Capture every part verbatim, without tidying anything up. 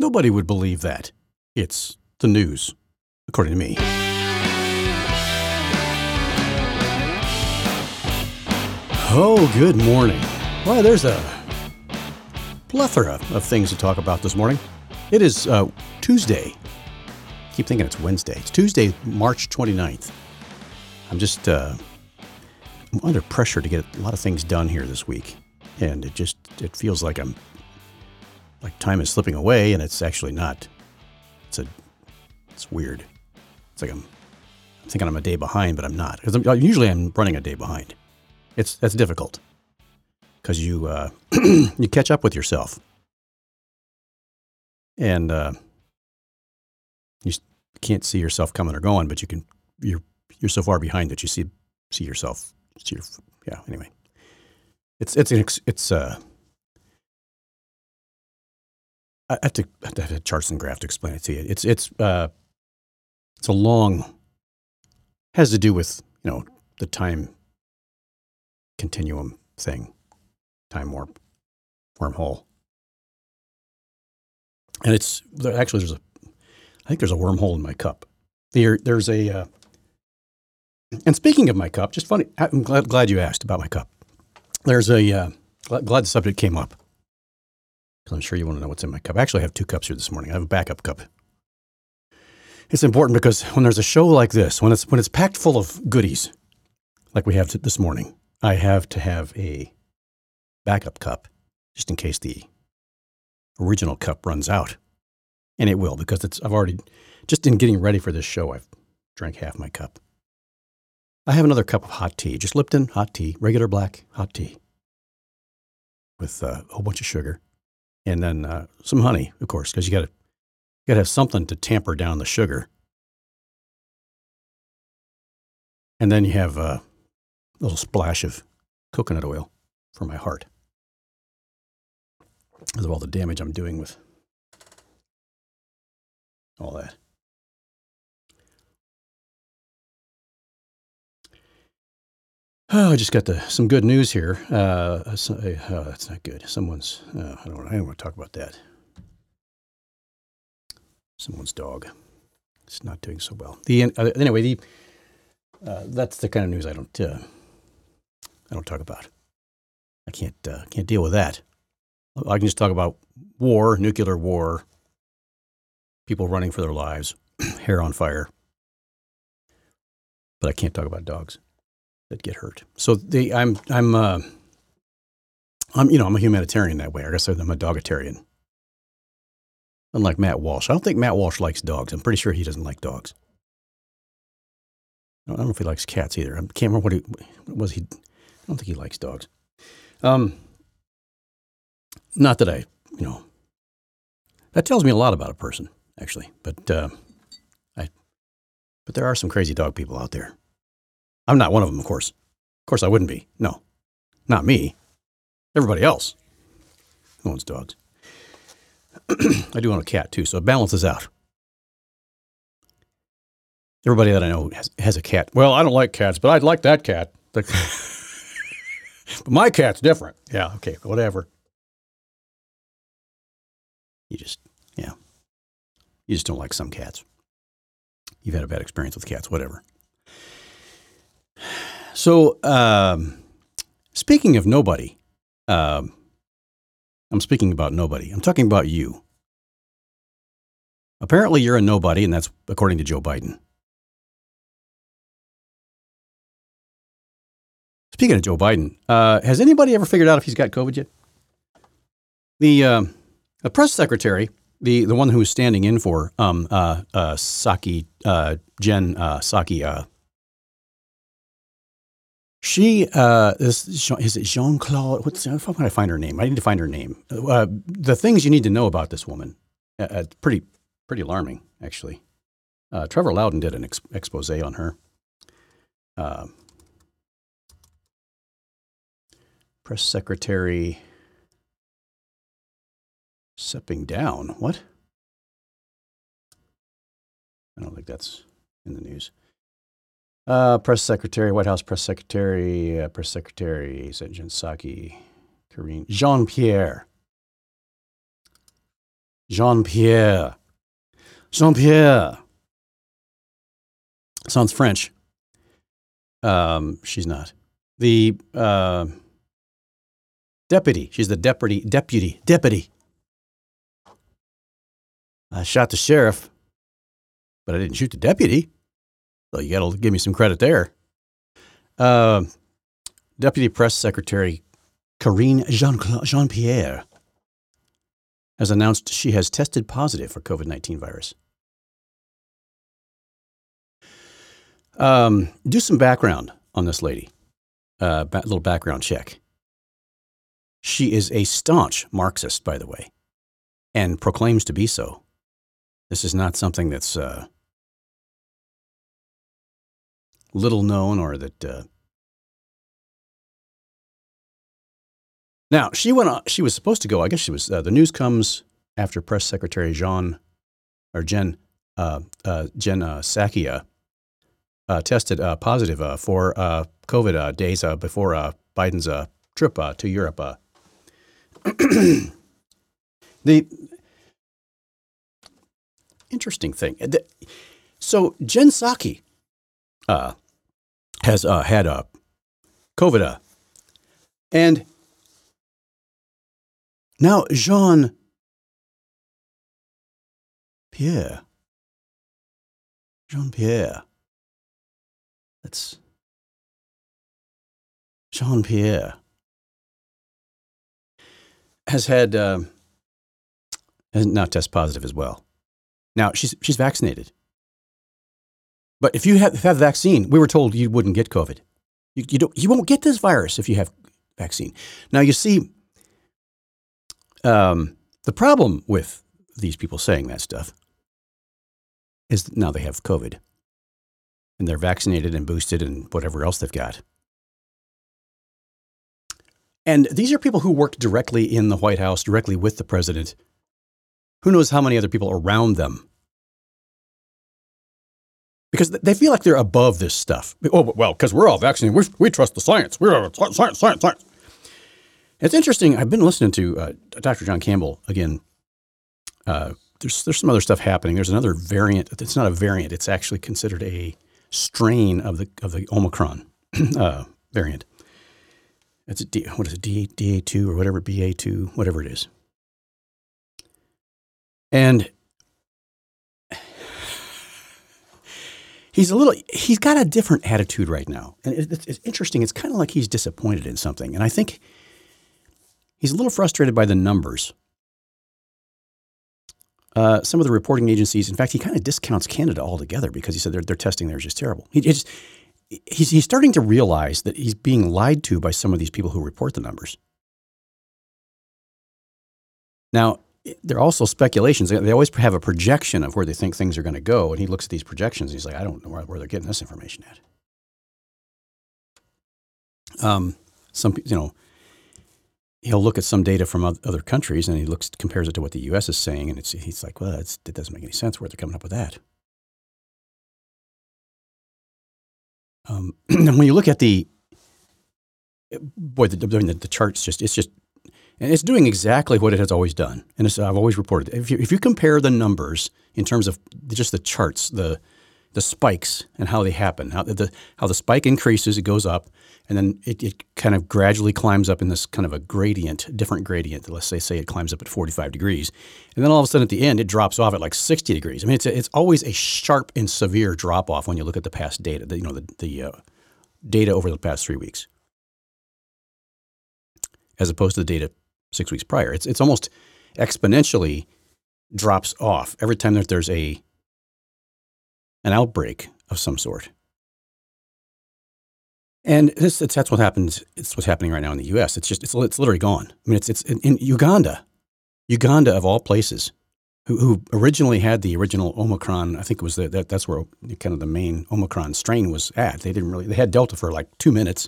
Nobody would believe that. It's the news, according to me. Oh, good morning. Well, there's a plethora of things to talk about this morning. It is uh, Tuesday. I keep thinking it's Wednesday. It's Tuesday, March twenty-ninth. I'm just uh, I'm under pressure to get a lot of things done here this week. And it just, it feels like I'm, like time is slipping away, and it's actually not. It's a, it's weird. It's like I'm, I'm thinking I'm a day behind, but I'm not. Because I'm, usually I'm running a day behind. It's that's difficult because you uh, you catch up with yourself, and uh, you can't see yourself coming or going, but you can. You're you're so far behind that you see see yourself. See your, yeah. Anyway, it's it's an it's uh. I have to I have to have charts and graph to explain it to you. It's it's uh, it's a long. Has to do with you know the time. Continuum thing, time warp, wormhole, and it's there, actually there's a, I think there's a wormhole in my cup. There, there's a, uh, and speaking of my cup, just funny. I'm glad glad you asked about my cup. There's a uh, glad, glad the subject came up because I'm sure you want to know what's in my cup. Actually, I have two cups here this morning. I have a backup cup. It's important because when there's a show like this, when it's when it's packed full of goodies, like we have to, this morning. I have to have a backup cup just in case the original cup runs out. And it will because it's I've already, just in getting ready for this show, I've drank half my cup. I have another cup of hot tea, just Lipton hot tea, regular black hot tea with uh, a whole bunch of sugar. And then uh, some honey, of course, because you got to you got to have something to tamper down the sugar. And then you have... Uh, a little splash of coconut oil for my heart because of all the damage I'm doing with all that. Oh, I just got the, some good news here. Uh, so, oh, that's not good. Someone's, oh, I don't, I don't want to talk about that. Someone's dog. It's not doing so well. The uh, Anyway, the uh, that's the kind of news I don't... Uh, I don't talk about. I can't uh, can't deal with that. I can just talk about war, nuclear war, people running for their lives, hair on fire. But I can't talk about dogs that get hurt. So they, I'm I'm uh, I'm you know I'm a humanitarian that way. I guess I'm a dogatarian. Unlike Matt Walsh, I don't think Matt Walsh likes dogs. I'm pretty sure he doesn't like dogs. I don't know if he likes cats either. I can't remember what he what was he. I don't think he likes dogs. Um, not that I, you know, that tells me a lot about a person, actually. But uh, I, but there are some crazy dog people out there. I'm not one of them, of course. Of course, I wouldn't be. No, not me. Everybody else who owns dogs. I do own a cat too, so it balances out. Everybody that I know has, has a cat. Well, I don't like cats, but I'd like that cat. But my cat's different. Yeah, okay, whatever. You just, yeah. You just don't like some cats. You've had a bad experience with cats, whatever. So, um, speaking of nobody, um, I'm speaking about nobody. I'm talking about you. Apparently you're a nobody, and that's according to Joe Biden. Speaking of Joe Biden, uh, has anybody ever figured out if he's got COVID yet? The uh, the press secretary, the, the one who was standing in for um, uh, uh, Psaki, uh, Jen uh, Psaki, uh, she uh, is, is it Jean-Claude? What's how can I find her name? I need to find her name. Uh, the things you need to know about this woman, uh, uh, pretty pretty alarming, actually. Uh, Trevor Loudon did an ex- expose on her. Uh, Press secretary stepping down. What? I don't think that's in the news. Uh, press secretary, White House press secretary, uh, press secretary, Jen Psaki, Karine, Jean-Pierre. Jean-Pierre. Jean-Pierre. Sounds French. Um, she's not. The uh, deputy. She's the deputy. Deputy. Deputy. I shot the sheriff, but I didn't shoot the deputy. So you got to give me some credit there. Uh, Deputy Press Secretary Karine Jean- Jean-Pierre has announced she has tested positive for COVID nineteen virus. Um, do some background on this lady. A uh, ba- little background check. She is a staunch Marxist, by the way, and proclaims to be so. This is not something that's uh, little known or that. Uh... Now she went. On, she was supposed to go. I guess she was. Uh, the news comes after Press Secretary Jean or Jen uh, uh, Jen uh, Psaki uh, tested uh, positive uh, for uh, COVID uh, days uh, before uh, Biden's uh, trip uh, to Europe. Uh. The interesting thing. So Jen Psaki uh, has uh, had uh, COVID, uh, and now Jean Pierre, Jean Pierre. That's Jean Pierre has had uh, has now test positive as well. Now she's she's vaccinated, but if you have have vaccine, we were told you wouldn't get COVID. You you don't you won't get this virus if you have vaccine. Now you see, um, the problem with these people saying that stuff is that now they have COVID, and they're vaccinated and boosted and whatever else they've got. And these are people who work directly in the White House, directly with the president. Who knows how many other people around them? Because they feel like they're above this stuff. Oh, well, because we're all vaccinated. We, we trust the science. We're science, science, science. It's interesting. I've been listening to uh, Doctor John Campbell again. Uh, there's there's some other stuff happening. There's another variant. It's not a variant. It's actually considered a strain of the of the Omicron uh, variant. It's a D, what is it, D A two or whatever, B A two, whatever it is. And he's a little, he's got a different attitude right now. And it's, it's interesting. It's kind of like he's disappointed in something. And I think he's a little frustrated by the numbers. Uh, some of the reporting agencies, in fact, he kind of discounts Canada altogether because he said their, their testing there is just terrible. He just, He's, he's starting to realize that he's being lied to by some of these people who report the numbers. Now, there are also speculations. They always have a projection of where they think things are going to go. And he looks at these projections and he's like, I don't know where, where they're getting this information at. Um, some, you know, he'll look at some data from other countries and he looks, compares it to what the U S is saying. And it's, he's like, well, it's, it doesn't make any sense where they're coming up with that. Um, when you look at the, boy, the, the, the charts just, it's just, and it's doing exactly what it has always done. And it's, I've always reported, if you, if you compare the numbers in terms of just the charts, the, the spikes and how they happen, how the, how the spike increases, it goes up, and then it, it kind of gradually climbs up in this kind of a gradient, different gradient. Let's say, say it climbs up at forty-five degrees. And then all of a sudden at the end, it drops off at like sixty degrees. I mean, it's a, it's always a sharp and severe drop off when you look at the past data, the, you know, the, the uh, data over the past three weeks, as opposed to the data six weeks prior. It's, it's almost exponentially drops off every time that there's a, an outbreak of some sort. And this, it's, that's what happens. It's what's happening right now in the U S. It's just, it's, it's literally gone. I mean, it's, it's in, in Uganda, Uganda of all places, who, who originally had the original Omicron. I think it was the, that, that's where kind of the main Omicron strain was at. They didn't really, they had Delta for like two minutes.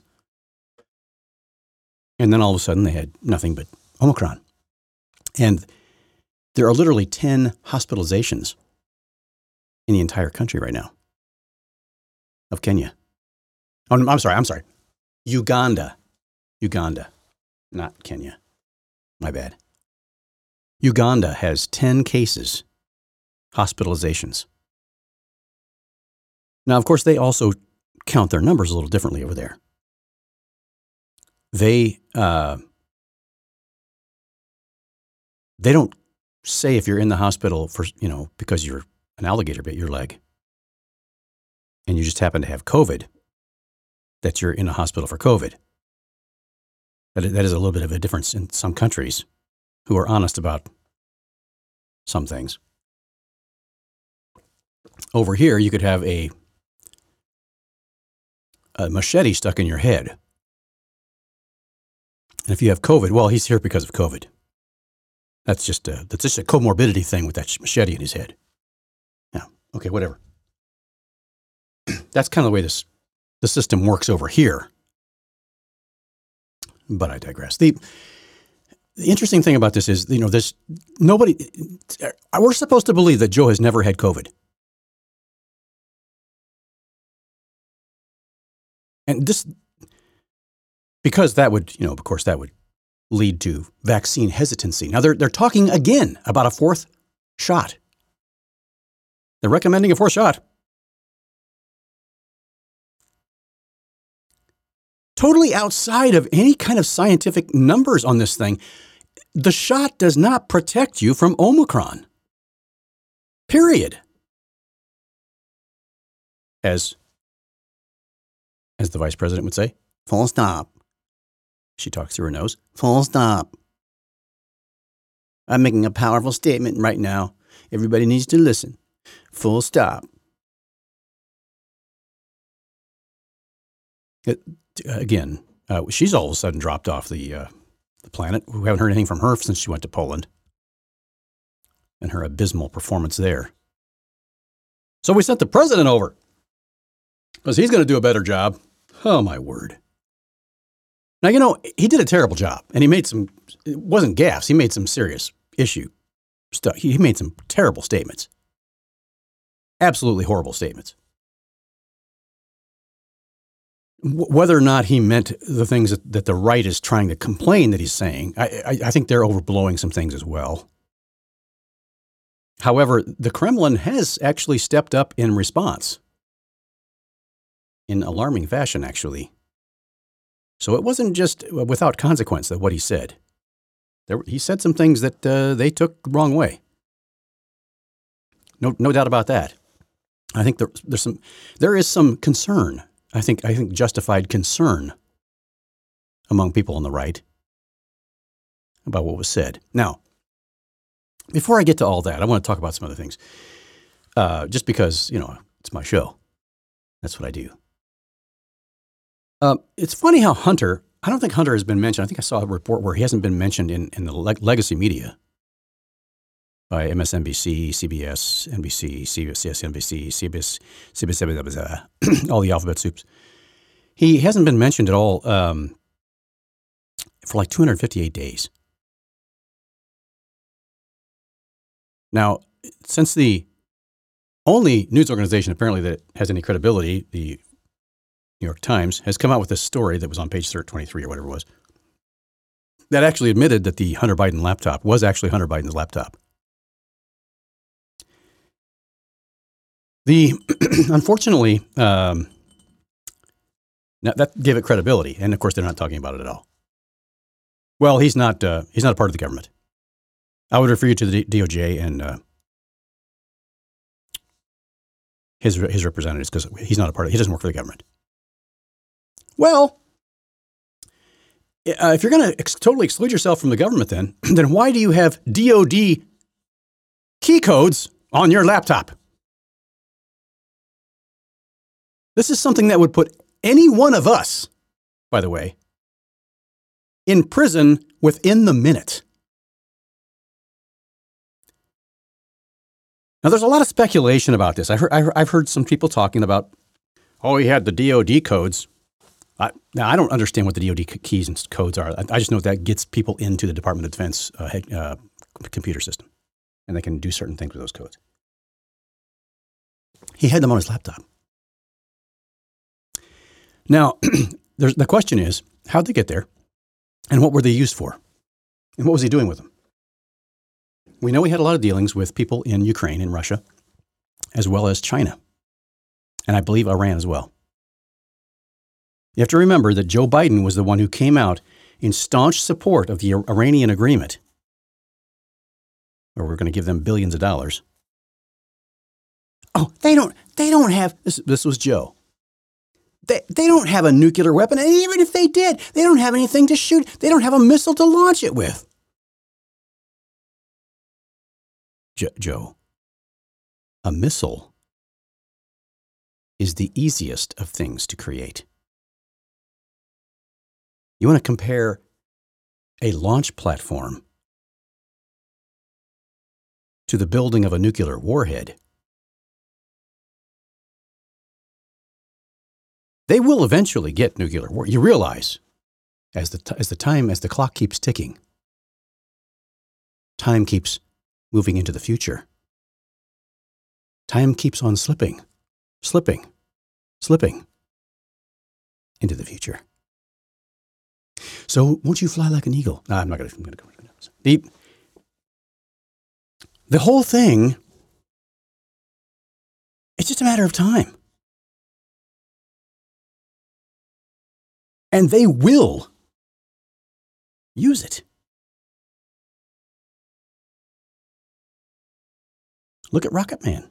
And then all of a sudden they had nothing but Omicron. And there are literally ten hospitalizations in the entire country right now of Kenya. Oh, I'm sorry. I'm sorry. Uganda. Uganda, not Kenya. My bad. Uganda has ten cases, hospitalizations. Now, of course, they also count their numbers a little differently over there. They uh, they don't say if you're in the hospital for, you know, because you're an alligator bit your leg and you just happen to have COVID, that you're in a hospital for COVID. That, that is a little bit of a difference in some countries who are honest about some things. Over here, you could have a, a machete stuck in your head. And if you have COVID, well, he's here because of COVID. That's just a, that's just a comorbidity thing with that machete in his head. Yeah, okay, whatever. That's kind of the way this the system works over here. But I digress. The, the interesting thing about this is, you know, this nobody, we're supposed to believe that Joe has never had COVID. And this, because that would, you know, of course, that would lead to vaccine hesitancy. Now, they're, they're talking again about a fourth shot. They're recommending a fourth shot. Totally outside of any kind of scientific numbers on this thing. The shot does not protect you from Omicron. Period. As, as the vice president would say, full stop. She talks through her nose. Full stop. I'm making a powerful statement right now. Everybody needs to listen. Full stop. It, again, uh, she's all of a sudden dropped off the uh, the planet. We haven't heard anything from her since she went to Poland and her abysmal performance there. So we sent the president over because he's going to do a better job. Oh, my word. Now, you know, he did a terrible job, and he made some, it wasn't gaffes, he made some serious issue stuff. He made some terrible statements. Absolutely horrible statements. W- whether or not he meant the things that, that the right is trying to complain that he's saying, I, I, I think they're overblowing some things as well. However, the Kremlin has actually stepped up in response in alarming fashion, actually. So it wasn't just without consequence that what he said. There, he said some things that uh, they took the wrong way. No, no doubt about that. I think there, there's some, there is some concern. I think, I think justified concern among people on the right about what was said. Now, before I get to all that, I want to talk about some other things. Uh, just because, you know, it's my show. That's what I do. Uh, it's funny how Hunter, I don't think Hunter has been mentioned. I think I saw a report where he hasn't been mentioned in, in the leg- legacy media by M S N B C, C B S, N B C, C B S, N B C, C B S, C B S, all the alphabet soups. He hasn't been mentioned at all um, for like two hundred fifty-eight days. Now, since the only news organization apparently that has any credibility, the New York Times, has come out with this story that was on page twenty-three or whatever it was, that actually admitted that the Hunter Biden laptop was actually Hunter Biden's laptop. The unfortunately, um, that gave it credibility, and of course they're not talking about it at all. Well, he's not. Uh, he's not a part of the government. I would refer you to the D O J and uh, his his representatives because he's not a part of. He doesn't work for the government. Well, uh, if you're going to ex- totally exclude yourself from the government, then then why do you have D O D key codes on your laptop? This is something that would put any one of us, by the way, in prison within the minute. Now, there's a lot of speculation about this. I heard, I've heard some people talking about, oh, he had the D O D codes. I, now, I don't understand what the D O D keys and codes are. I, I just know that gets people into the Department of Defense uh, uh, computer system, and they can do certain things with those codes. He had them on his laptop. Now, there's, the question is, how'd they get there, and what were they used for, and what was he doing with them? we know he had a lot of dealings with people in Ukraine and Russia, as well as China, and I believe Iran as well. You have to remember that Joe Biden was the one who came out in staunch support of the Iranian agreement, where we're going to give them billions of dollars. Oh, they don't, they don't have, this, this was Joe. They, they don't have a nuclear weapon, and even if they did, they don't have anything to shoot. They don't have a missile to launch it with. Jo- Joe, a missile is the easiest of things to create. You want to compare a launch platform to the building of a nuclear warhead. They will eventually get nuclear war. You realize, as the, t- as the time, as the clock keeps ticking, time keeps moving into the future. Time keeps on slipping, slipping, slipping into the future. So won't you fly like an eagle? No, I'm not going to go. The, the whole thing, it's just a matter of time. And they will use it. Look at Rocket Man.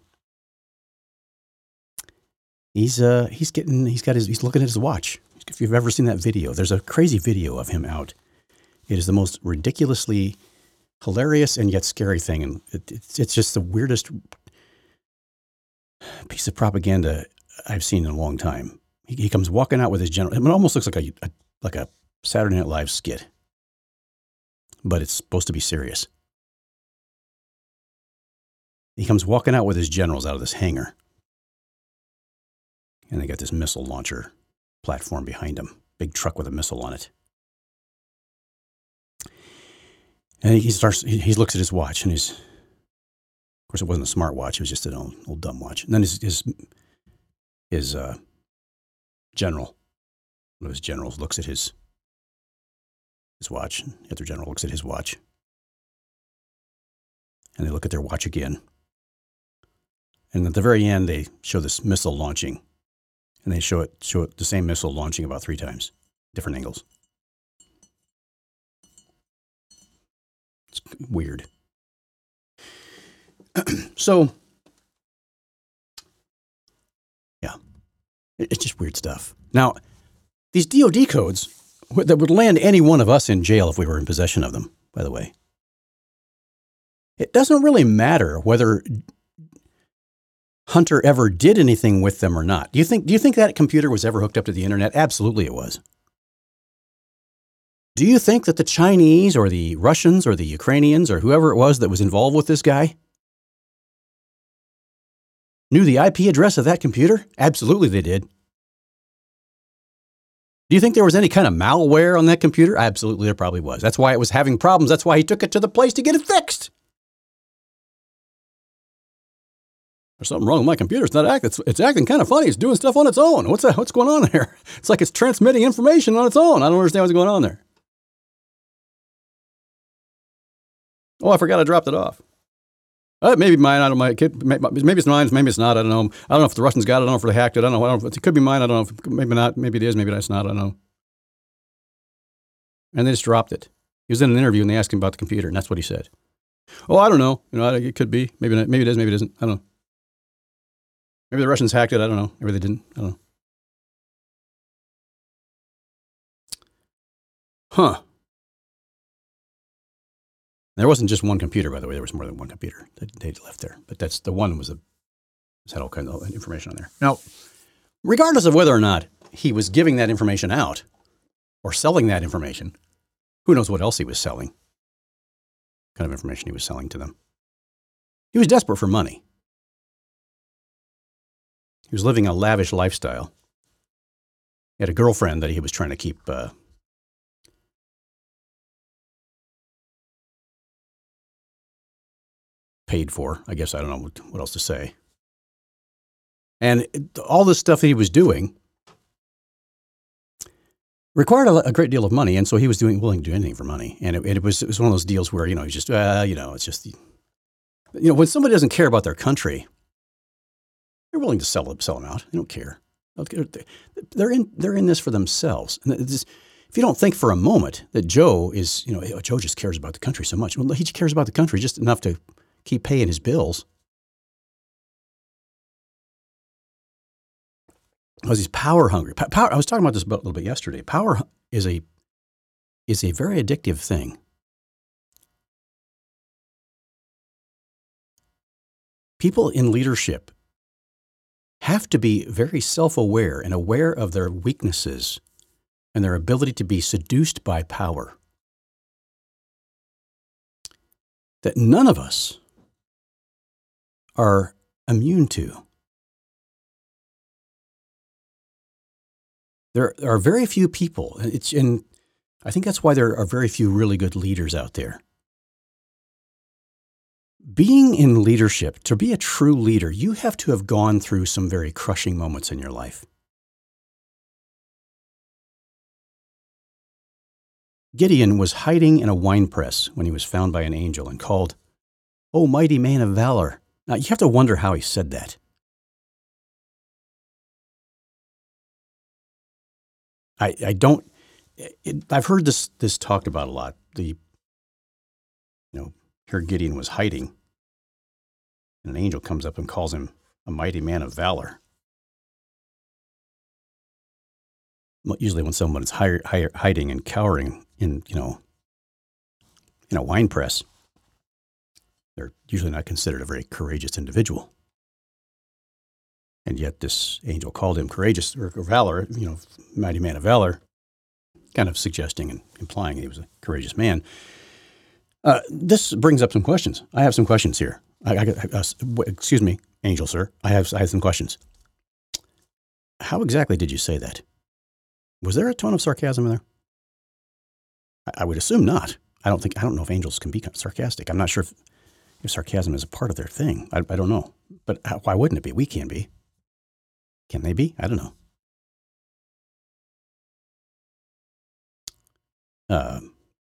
He's uh he's getting he's got his he's looking at his watch. If you've ever seen that video, there's a crazy video of him out. It is the most ridiculously hilarious and yet scary thing, and it, it's it's just the weirdest piece of propaganda I've seen in a long time. He, he comes walking out with his general. It almost looks like a, a like a Saturday Night Live skit, but it's supposed to be serious. He comes walking out with his generals out of this hangar, and they got this missile launcher platform behind him, big truck with a missile on it. And he starts. He, he looks at his watch, and his, of course, it wasn't a smart watch; it was just an old, old dumb watch. And then his his his uh, general, one of his generals, looks at his his watch. The other general looks at his watch, and they look at their watch again. And at the very end, they show this missile launching, and they show it show it the same missile launching about three times, different angles. It's weird. So, yeah, it's just weird stuff. Now, these D O D codes that would land any one of us in jail if we were in possession of them, by the way. It doesn't really matter whether Hunter ever did anything with them or not. Do you think, do you think that computer was ever hooked up to the internet? Absolutely it was. Do you think that the Chinese or the Russians or the Ukrainians or whoever it was that was involved with this guy knew the I P address of that computer? Absolutely they did. Do you think there was any kind of malware on that computer? Absolutely there probably was. That's why it was having problems. That's why he took it to the place to get it fixed. There's something wrong with my computer. It's not acting. It's, it's acting kind of funny. It's doing stuff on its own. What's that? What's going on there? It's like it's transmitting information on its own. I don't understand what's going on there. Oh, I forgot I dropped it off. Uh, maybe mine. I don't know. Maybe it's mine. Maybe it's not. I don't know. I don't know if the Russians got it. I don't know if they hacked it. I don't know. I don't know if it could be mine. I don't know. If, maybe not. Maybe it is. Maybe it's not. I don't know. And they just dropped it. He was in an interview and they asked him about the computer, and that's what he said. Oh, I don't know. You know, it could be. Maybe not. Maybe it is. Maybe it isn't. I don't know. Maybe the Russians hacked it. I don't know. Maybe they didn't. I don't know. Huh. There wasn't just one computer, by the way. There was more than one computer that they left there. But that's the one was a was had all kinds of information on there. Now, regardless of whether or not he was giving that information out or selling that information, who knows what else he was selling? What kind of information he was selling to them. He was desperate for money. He was living a lavish lifestyle. He had a girlfriend that he was trying to keep uh, paid for. I guess I don't know what, what else to say. And it, all this stuff that he was doing required a, a great deal of money, and so he was doing willing to do anything for money. And it, it was it was one of those deals where you know he's just uh, you know it's just You know, when somebody doesn't care about their country, they're willing to sell, sell them out. They don't care. They're in, they're in this for themselves. And it's just, if you don't think for a moment that Joe is, you know, oh, Joe just cares about the country so much. Well, he cares about the country just enough to keep paying his bills. Because he's power hungry. Power, I was talking about this a little bit yesterday. Power is a is a very addictive thing. People in leadership have to be very self-aware and aware of their weaknesses and their ability to be seduced by power. That none of us are immune to. There are very few people, and it's and I think that's why there are very few really good leaders out there. Being in leadership, to be a true leader, you have to have gone through some very crushing moments in your life. Gideon was hiding in a wine press when he was found by an angel and called, "Oh, mighty man of valor." Now, you have to wonder how he said that. I, I don't, it, I've heard this this talked about a lot. The, you know, here Gideon was hiding, and an angel comes up and calls him a mighty man of valor. Usually when someone is hi- hi- hiding and cowering in, you know, in a wine press, they're usually not considered a very courageous individual. And yet this angel called him courageous or, or valor, you know, mighty man of valor, kind of suggesting and implying he was a courageous man. Uh, this brings up some questions. I have some questions here. I, I, uh, excuse me, angel, sir. I have I have some questions. How exactly did you say that? Was there a tone of sarcasm in there? I, I would assume not. I don't think I don't know if angels can be sarcastic. I'm not sure if, if sarcasm is a part of their thing. I, I don't know. But how, why wouldn't it be? We can be. Can they be? I don't know. Uh,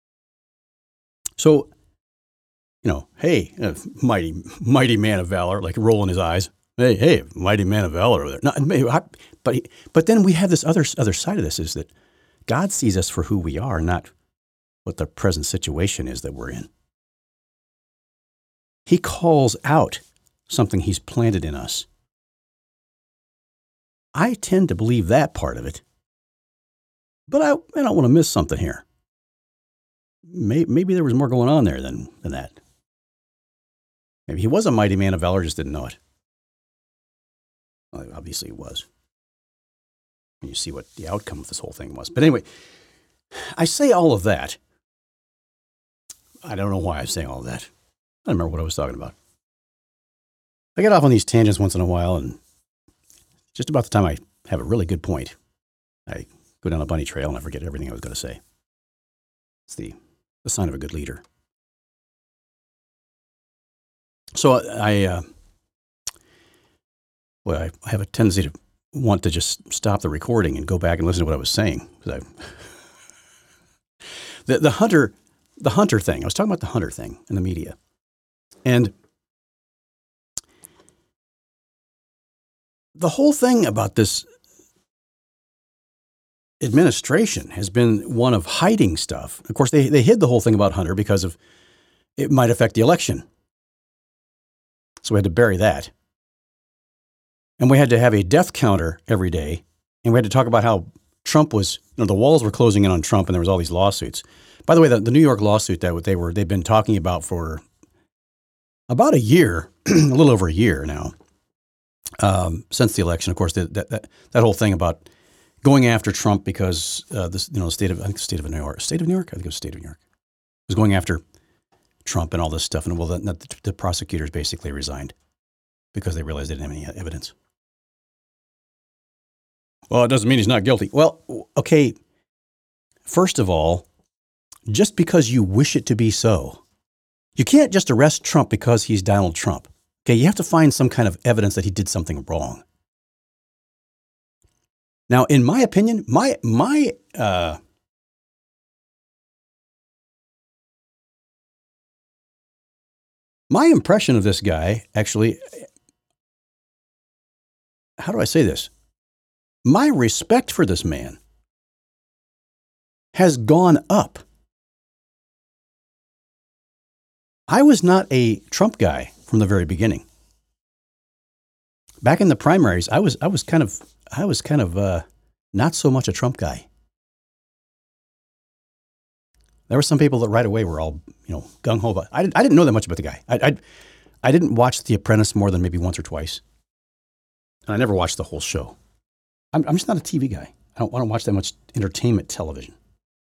so, you know, hey, uh, mighty, mighty man of valor, like rolling his eyes. Hey, hey, mighty man of valor over there. Not, but, but then we have this other other side of this is that God sees us for who we are, not what the present situation is that we're in. He calls out something he's planted in us. I tend to believe that part of it, but I, I don't want to miss something here. Maybe, maybe there was more going on there than, than that. Maybe he was a mighty man of valor, just didn't know it. Well, obviously he was. And you see what the outcome of this whole thing was. But anyway, I say all of that. I don't know why I'm saying all of that. I don't remember what I was talking about. I get off on these tangents once in a while, and just about the time I have a really good point, I go down a bunny trail and I forget everything I was going to say. It's the, the sign of a good leader. So I, uh, well, I, I have a tendency to want to just stop the recording and go back and listen to what I was saying. Because I, the the hunter, the hunter thing. I was talking about the hunter thing in the media, and the whole thing about this administration has been one of hiding stuff. Of course, they, they hid the whole thing about Hunter because of it might affect the election. So we had to bury that. And we had to have a death counter every day. And we had to talk about how Trump was, you know, the walls were closing in on Trump and there was all these lawsuits. By the way, the, the New York lawsuit that they were, they've been talking about for about a year, a little over a year now, um, since the election. Of course, that, that, that, that whole thing about going after Trump because uh, this, you know, the state of, I think the state of New York, state of New York, I think it was state of New York, was going after Trump and all this stuff. And well, the, the, the prosecutors basically resigned because they realized they didn't have any evidence. Well, it doesn't mean he's not guilty. Well, okay. First of all, just because you wish it to be so, you can't just arrest Trump because he's Donald Trump. Okay, you have to find some kind of evidence that he did something wrong. Now, in my opinion, my my uh, My impression of this guy, actually, how do I say this? My respect for this man has gone up. I was not a Trump guy from the very beginning. Back in the primaries, I was I was kind of I was kind of uh, not so much a Trump guy. There were some people that right away were all, you know, gung ho. But I, I didn't know that much about the guy. I, I I didn't watch The Apprentice more than maybe once or twice, and I never watched the whole show. I'm I'm just not a T V guy. I don't want to watch that much entertainment television.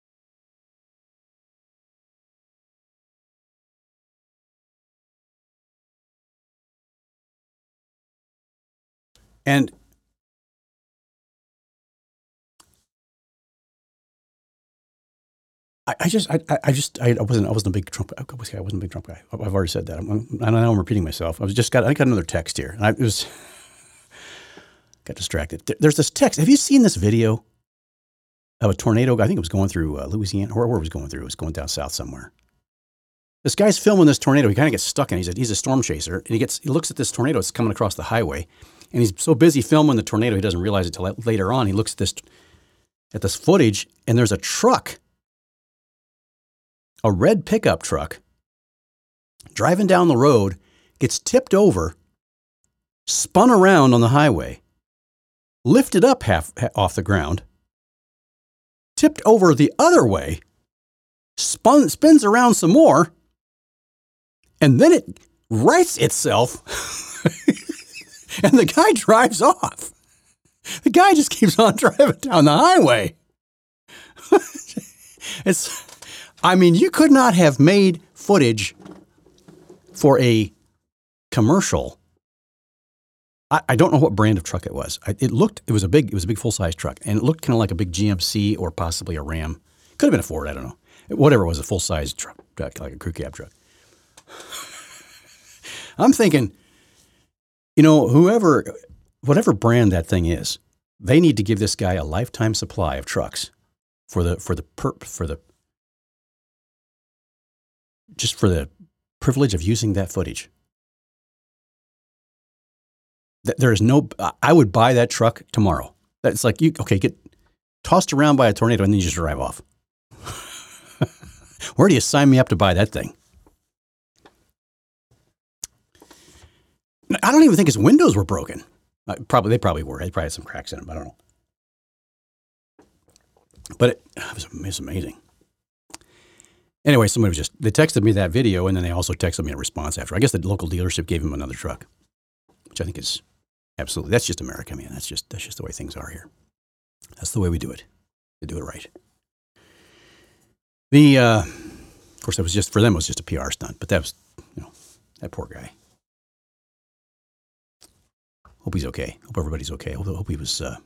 And I, I just, I, I just, I wasn't, I wasn't a big Trump. I wasn't a big Trump guy. I've already said that. I'm, I know I'm repeating myself. I was just got, I got another text here, and I was got distracted. There's this text. Have you seen this video of a tornado? I think it was going through uh, Louisiana, or where it was going through. It was going down south somewhere. This guy's filming this tornado. He kind of gets stuck in. He's a, he's a storm chaser, and he gets, he looks at this tornado. It's coming across the highway. And he's so busy filming the tornado, he doesn't realize it until later on. He looks at this at this footage, and there's a truck, a red pickup truck, driving down the road, gets tipped over, spun around on the highway, lifted up half off the ground, tipped over the other way, spun, spins around some more, and then it rights itself. And the guy drives off. The guy just keeps on driving down the highway. It's, I mean, you could not have made footage for a commercial. I, I don't know what brand of truck it was. I, it looked, it was a big, it was a big full size truck, and it looked kind of like a big G M C or possibly a Ram. Could have been a Ford. I don't know. Whatever it was, a full size truck, like a crew cab truck. I'm thinking, you know, whoever, whatever brand that thing is, they need to give this guy a lifetime supply of trucks for the for the perp for the just for the privilege of using that footage. There is no. I would buy that truck tomorrow. That's like you. Okay, get tossed around by a tornado and then you just drive off. Where do you sign me up to buy that thing? I don't even think his windows were broken. Uh, probably they probably were. They probably had some cracks in them. I don't know. But it, it, was, it was amazing. Anyway, somebody was just, they texted me that video, and then they also texted me a response after. I guess the local dealership gave him another truck, which I think is absolutely, that's just America, man. That's just, that's just the way things are here. That's the way we do it. We do it right. The, uh, of course, that was just, for them, it was just a P R stunt, but that was, you know, that poor guy. Hope he's okay. Hope everybody's okay. Hope, hope he was. Uh, hope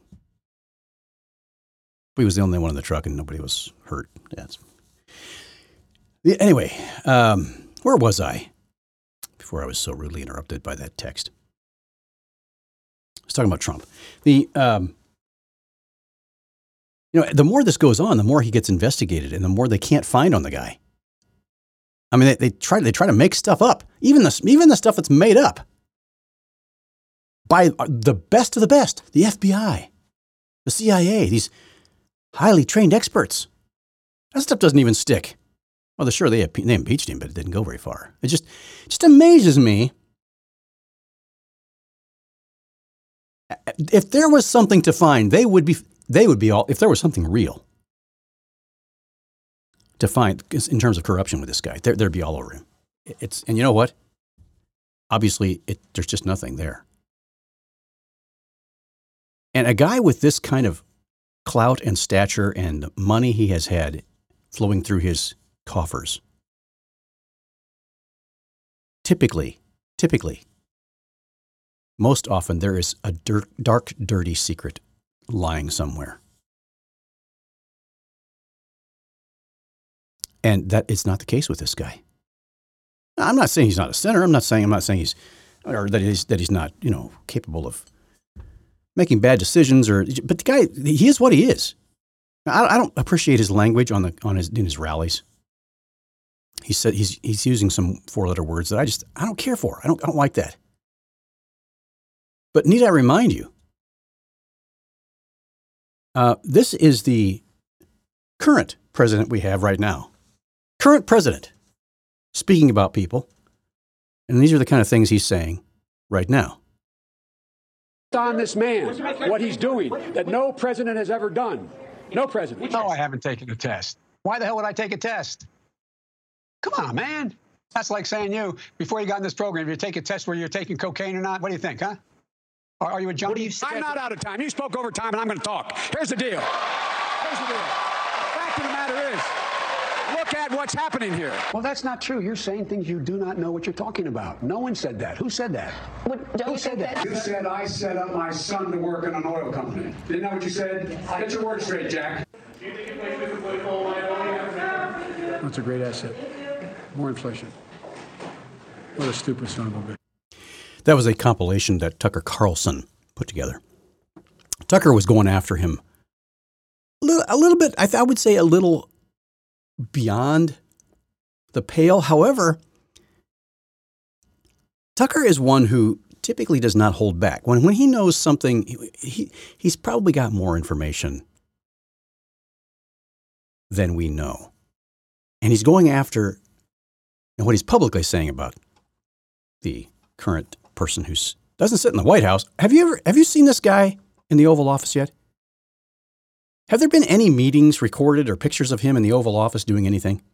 he was the only one in the truck and nobody was hurt. That's. Yeah, anyway, um, where was I before I was so rudely interrupted by that text? I was talking about Trump. The um, you know, the more this goes on, the more he gets investigated, and the more they can't find on the guy. I mean, they, they try they try to make stuff up, even the even the stuff that's made up by the best of the best, the F B I, the C I A, these highly trained experts. That stuff doesn't even stick. Well, sure, they, they impeached him, but it didn't go very far. It just, it just amazes me. If there was something to find, they would be, they would be all, if there was something real to find in terms of corruption with this guy, there, there'd be all over him. It's, and you know what? Obviously, it, there's just nothing there. And a guy with this kind of clout and stature and money he has had flowing through his coffers, typically, typically, most often there is a dirt, dark, dirty secret lying somewhere. And that is not the case with this guy. I'm not saying he's not a sinner. I'm not saying, I'm not saying he's, or that he's, that he's not, you know, capable of making bad decisions, or, but the guy, he is what he is. I, I don't appreciate his language on the, on his, in his rallies. He said he's he's using some four-letter words that I just I don't care for. I don't I don't like that. But need I remind you, uh, this is the current president we have right now. Current president speaking about people, and these are the kind of things he's saying right now. On this man, what he's doing, that no president has ever done. No president. No, I haven't taken a test. Why the hell would I take a test? Come on, man. That's like saying you, before you got in this program, you take a test where you're taking cocaine or not. What do you think, huh? Are, are you a junkie? I'm not out of time. You spoke over time, and I'm going to talk. Here's the deal. Here's the deal. Fact of the matter is, look at what's happening here. Well, that's not true. You're saying things you do not know what you're talking about. No one said that. Who said that? What, don't Who said that? that? You said I set up my son to work in an oil company. Isn't that what you said? Get your words straight, Jack. Do you think it makes me political liability? That's a great asset. More inflation. What a stupid son of a bitch. That was a compilation that Tucker Carlson put together. Tucker was going after him a little, a little bit, I, th- I would say a little beyond the pale. However, Tucker is one who typically does not hold back. When when he knows something, he, he he's probably got more information than we know. And he's going after, and what he's publicly saying about the current person who doesn't sit in the White House. Have you ever have you seen this guy in the Oval Office yet? Have there been any meetings recorded or pictures of him in the Oval Office doing anything?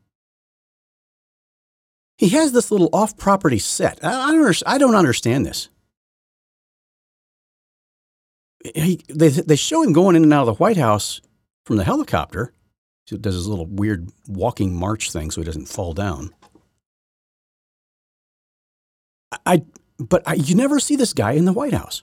He has this little off-property set. I don't, I don't understand this. He, they, they show him going in and out of the White House from the helicopter. He does his little weird walking march thing so he doesn't fall down. I, but I, you never see this guy in the White House.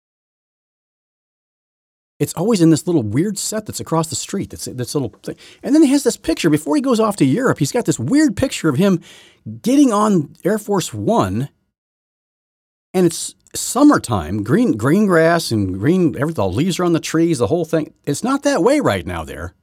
It's always in this little weird set that's across the street. That's this little thing. And then he has this picture before he goes off to Europe. He's got this weird picture of him getting on Air Force One, and it's summertime, green green grass and green, everything. All leaves are on the trees. The whole thing. It's not that way right now there.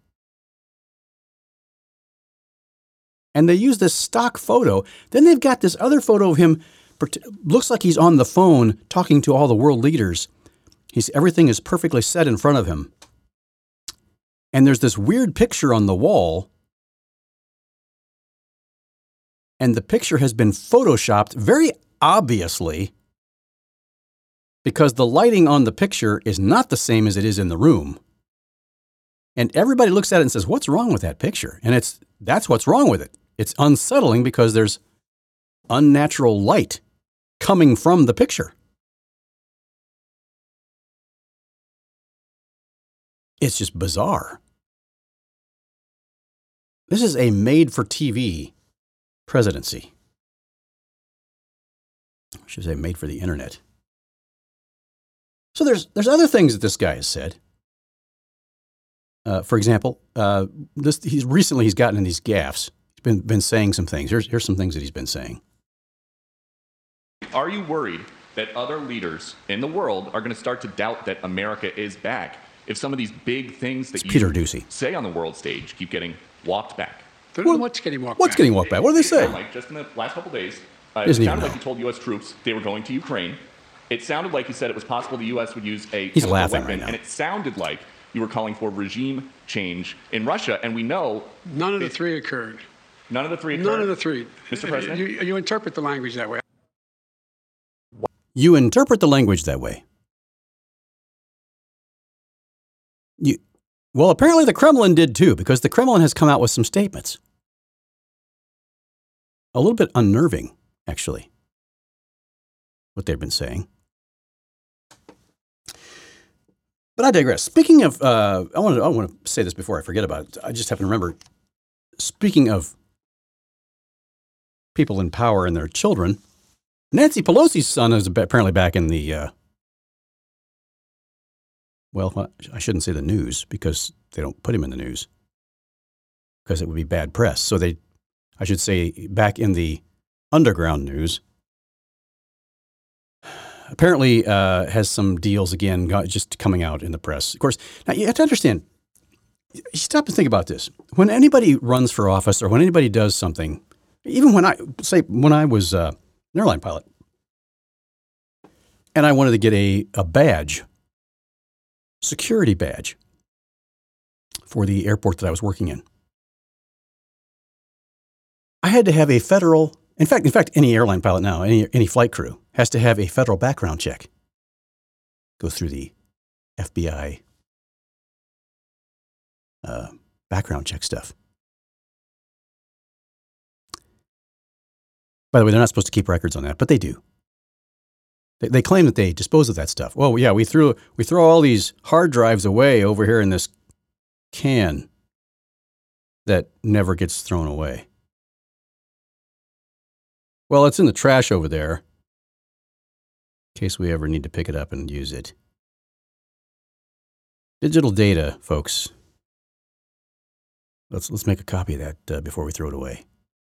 And they use this stock photo. Then they've got this other photo of him. Looks like he's on the phone talking to all the world leaders. He's, everything is perfectly set in front of him. And there's this weird picture on the wall. And the picture has been photoshopped very obviously because the lighting on the picture is not the same as it is in the room. And everybody looks at it and says, what's wrong with that picture? And it's that's what's wrong with it. It's unsettling because there's unnatural light coming from the picture. It's just bizarre. This is a made-for-T V presidency. I should say made for the internet. So there's there's other things that this guy has said. Uh, for example, uh, this he's recently he's gotten in these gaffes. He's been been saying some things. Here's here's some things that he's been saying. Are you worried that other leaders in the world are going to start to doubt that America is back if some of these big things that it's you Peter Doocy. say on the world stage keep getting walked back? Well, what's getting walked what's back? getting walked back? What do they say? Like just in the last couple days, uh, it Doesn't sounded even like know. you told U S troops they were going to Ukraine. It sounded like you said it was possible the U S would use a He's chemical laughing weapon, right now. and it sounded like you were calling for regime change in Russia. And we know None of the it- three occurred. none of the three. None occurred. of the three. Mister President? You, you interpret the language that way. You interpret the language that way. You, well, apparently the Kremlin did too, because the Kremlin has come out with some statements. A little bit unnerving, actually, what they've been saying. But I digress. Speaking of, uh, I want to I want to say this before I forget about it. I just happen to remember, speaking of people in power and their children, Nancy Pelosi's son is apparently back in the, uh, well, I shouldn't say the news because they don't put him in the news because it would be bad press. So they, I should say, back in the underground news. Apparently uh, has some deals again got, just coming out in the press. Of course, now you have to understand, you stop and think about this. When anybody runs for office or when anybody does something Even when I, say, when I was uh, an airline pilot and I wanted to get a, a badge, security badge for the airport that I was working in, I had to have a federal, in fact, in fact, any airline pilot now, any, any flight crew has to have a federal background check. Go through the F B I uh, background check stuff. By the way, they're not supposed to keep records on that, but they do. They, they claim that they dispose of that stuff. Well, yeah, we threw we throw all these hard drives away over here in this can that never gets thrown away. Well, it's in the trash over there, in case we ever need to pick it up and use it. Digital data, folks. Let's let's make a copy of that uh, before we throw it away.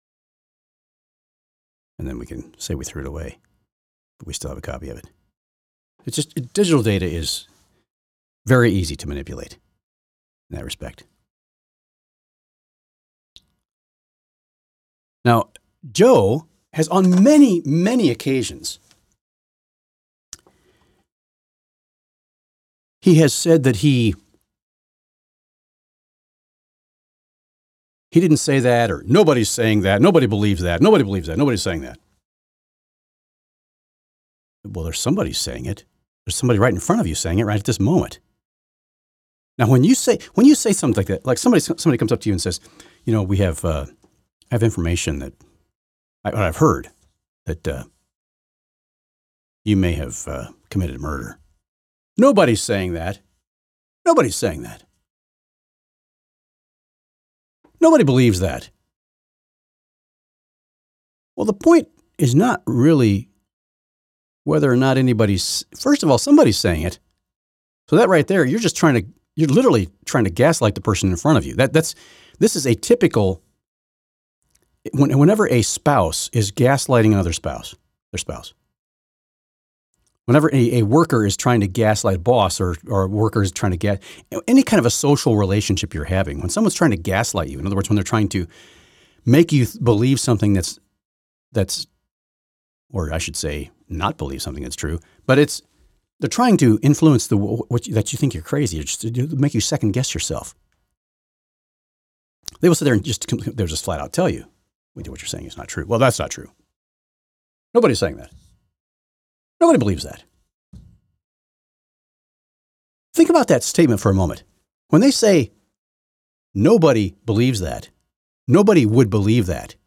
And then we can say we threw it away, but we still have a copy of it. It's just, it, digital data is very easy to manipulate in that respect. Now, Joe has on many, many occasions, he has said that he He didn't say that, or nobody's saying that. Nobody believes that. Nobody believes that. Nobody's saying that. Well, there's somebody saying it. There's somebody right in front of you saying it right at this moment. Now, when you say when you say something like that, like somebody somebody comes up to you and says, you know, we have uh, I have information that I, I've heard that uh, you may have uh, committed murder. Nobody's saying that. Nobody's saying that. Nobody believes that. Well, the point is not really whether or not anybody's, first of all, somebody's saying it. So that right there, you're just trying to, you're literally trying to gaslight the person in front of you. That that's, this is a typical, when, whenever a spouse is gaslighting another spouse, their spouse, whenever a, a worker is trying to gaslight a boss, or, or a worker is trying to get any kind of a social relationship you're having, when someone's trying to gaslight you, in other words, when they're trying to make you believe something that's, that's, or I should say, not believe something that's true, but it's, they're trying to influence the, what you, that you think you're crazy, or just to make you second guess yourself. They will sit there and just, they'll just flat out tell you, what you're saying is not true. Well, that's not true. Nobody's saying that. Nobody believes that. Think about that statement for a moment. When they say nobody believes that, nobody would believe that.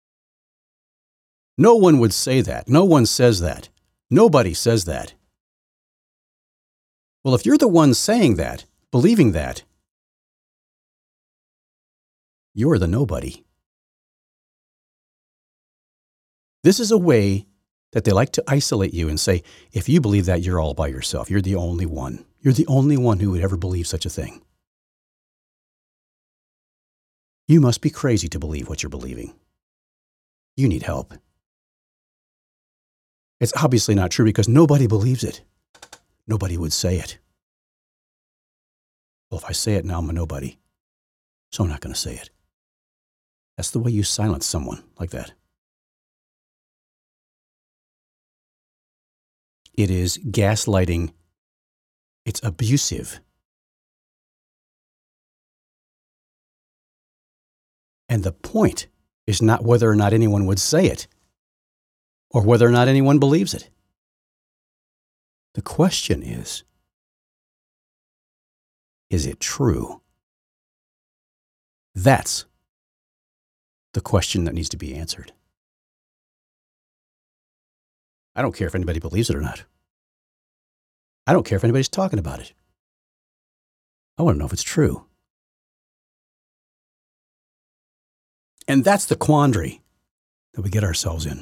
No one would say that. No one says that. Nobody says that. Well, if you're the one saying that, believing that, you're the nobody. This is a way that they like to isolate you and say, if you believe that, you're all by yourself. You're the only one. You're the only one who would ever believe such a thing. You must be crazy to believe what you're believing. You need help. It's obviously not true because nobody believes it. Nobody would say it. Well, if I say it now, I'm a nobody. So I'm not going to say it. That's the way you silence someone like that. It is gaslighting. It's abusive. And the point is not whether or not anyone would say it or whether or not anyone believes it. The question is, is it true? That's the question that needs to be answered. I don't care if anybody believes it or not. I don't care if anybody's talking about it. I want to know if it's true. And that's the quandary that we get ourselves in.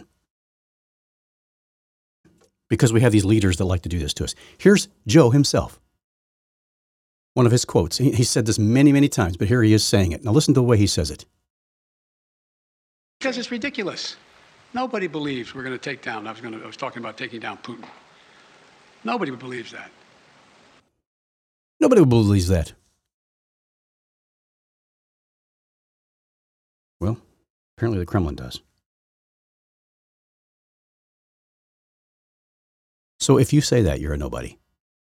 Because we have these leaders that like to do this to us. Here's Joe himself. One of his quotes. He, he said this many, many times, but here he is saying it. Now listen to the way he says it. Because it's ridiculous. Nobody believes we're going to take down, I was, going to, I was talking about taking down Putin. Nobody believes that. Nobody believes that. Well, apparently the Kremlin does. So if you say that, you're a nobody.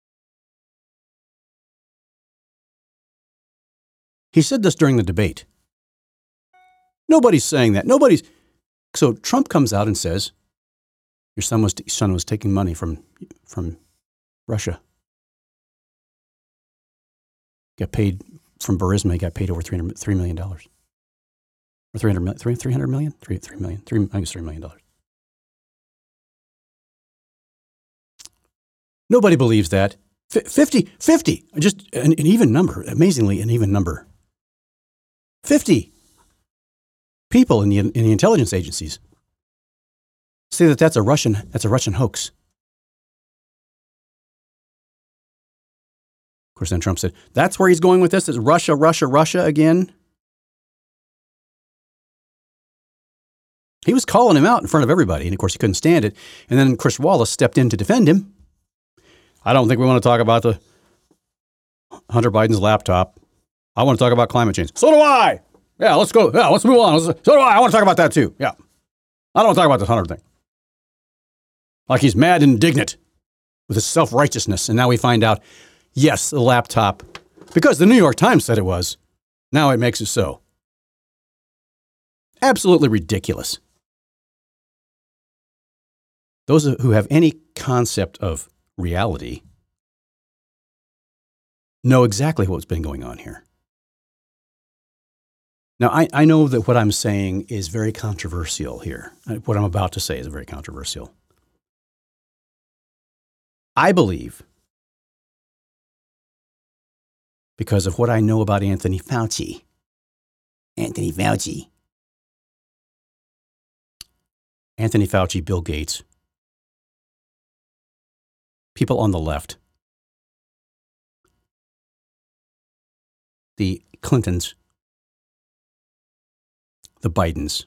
He said this during the debate. Nobody's saying that. Nobody's. So Trump comes out and says, your son was, son was taking money from, from Russia. Got paid from Burisma, he got paid over three hundred, three million dollars. Or three hundred, three, three hundred million? Three, three million. Three, I think it's three million dollars. Nobody believes that. F- fifty, fifty, just an, an even number, amazingly an even number. fifty people in the, in the intelligence agencies say that that's a Russian, that's a Russian hoax. Of course, then Trump said, that's where he's going with this, is Russia, Russia, Russia again. He was calling him out in front of everybody, and of course he couldn't stand it. And then Chris Wallace stepped in to defend him. I don't think we want to talk about the Hunter Biden's laptop. I want to talk about climate change. So do I. Yeah, let's go. Yeah, let's move on. Let's, so do I. I want to talk about that too. Yeah. I don't want to talk about this Hunter thing. Like he's mad and indignant with his self-righteousness. And now we find out, yes, the laptop, because the New York Times said it was, now it makes it so. Absolutely ridiculous. Those who have any concept of reality know exactly what's been going on here. Now, I, I know that what I'm saying is very controversial here. What I'm about to say is very controversial. I believe, because of what I know about Anthony Fauci, Anthony Fauci, Anthony Fauci, Bill Gates, people on the left, the Clintons, the Bidens,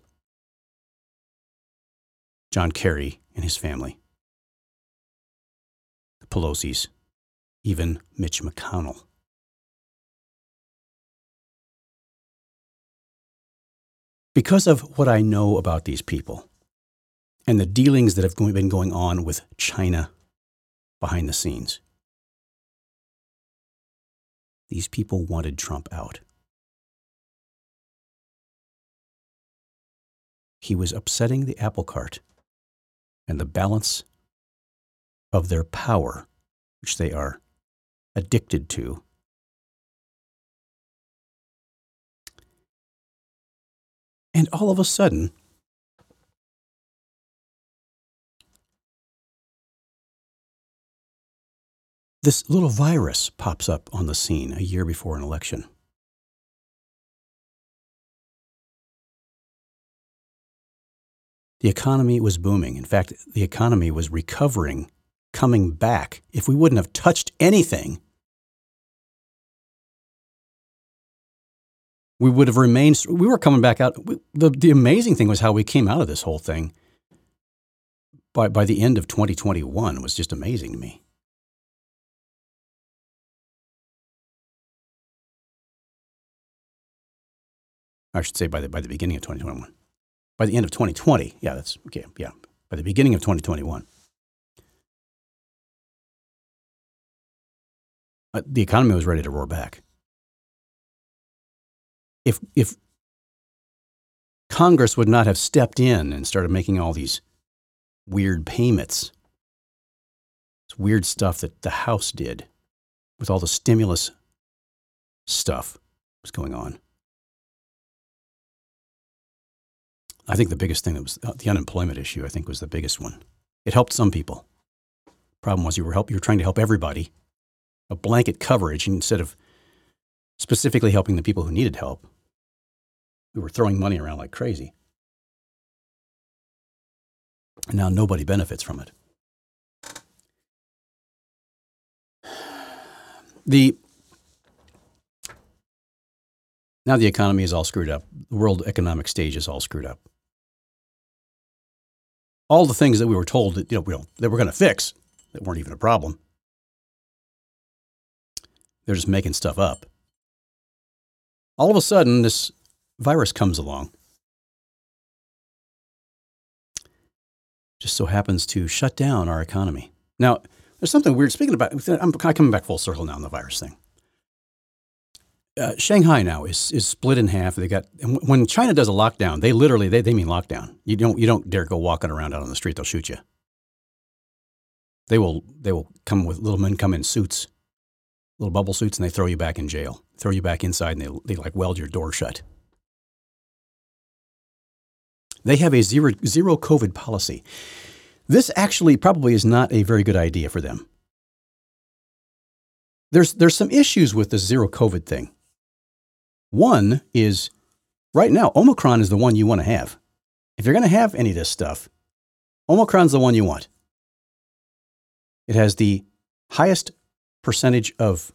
John Kerry and his family, the Pelosi's, even Mitch McConnell. Because of what I know about these people and the dealings that have been going on with China behind the scenes, these people wanted Trump out. He was upsetting the apple cart and the balance of their power, which they are addicted to. And all of a sudden, this little virus pops up on the scene a year before an election. The economy was booming. In fact, the economy was recovering, coming back. If we wouldn't have touched anything, we would have remained, we were coming back out. We, the, the amazing thing was how we came out of this whole thing by, by the end of twenty twenty-one. It was just amazing to me. I should say by the, by the beginning of twenty twenty-one. By the end of twenty twenty, yeah, that's, okay, yeah. By the beginning of twenty twenty-one. Uh, the economy was ready to roar back. If if Congress would not have stepped in and started making all these weird payments, it's weird stuff that the House did with all the stimulus stuff was going on. I think the biggest thing that was the unemployment issue, I think, was the biggest one. It helped some people. Problem was you were help, you were trying to help everybody, a blanket coverage instead of specifically helping the people who needed help. We were throwing money around like crazy. And now nobody benefits from it. The now the economy is all screwed up. The world economic stage is all screwed up. All the things that we were told that, you know, we don't, that we're going to fix, that weren't even a problem. They're just making stuff up. All of a sudden, this virus comes along. Just so happens to shut down our economy. Now, there's something weird. Speaking about, I'm coming back full circle now on the virus thing. Uh, Shanghai now is is split in half. They got and when China does a lockdown, they literally they, they mean lockdown. You don't you don't dare go walking around out on the street; they'll shoot you. They will they will come with little men come in suits, little bubble suits, and they throw you back in jail. Throw you back inside, and they they like weld your door shut. They have a zero zero COVID policy. This actually probably is not a very good idea for them. There's there's some issues with the zero COVID thing. One is, right now, Omicron is the one you want to have. If you're going to have any of this stuff, Omicron's the one you want. It has the highest percentage of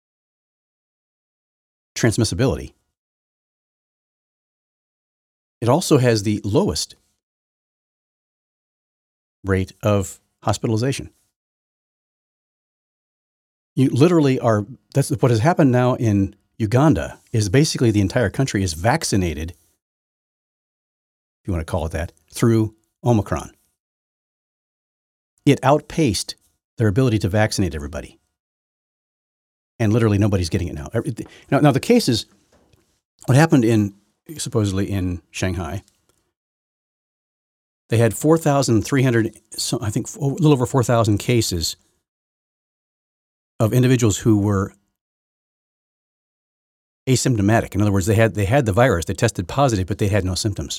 transmissibility. It also has the lowest rate of hospitalization. You literally are, that's what has happened now in Uganda is basically the entire country is vaccinated, if you want to call it that, through Omicron. It outpaced their ability to vaccinate everybody. And literally nobody's getting it now. Now, now the case is, what happened in, supposedly in Shanghai, they had four thousand three hundred, I think a little over four thousand cases of individuals who were asymptomatic. In other words, they had they had the virus, they tested positive, but they had no symptoms.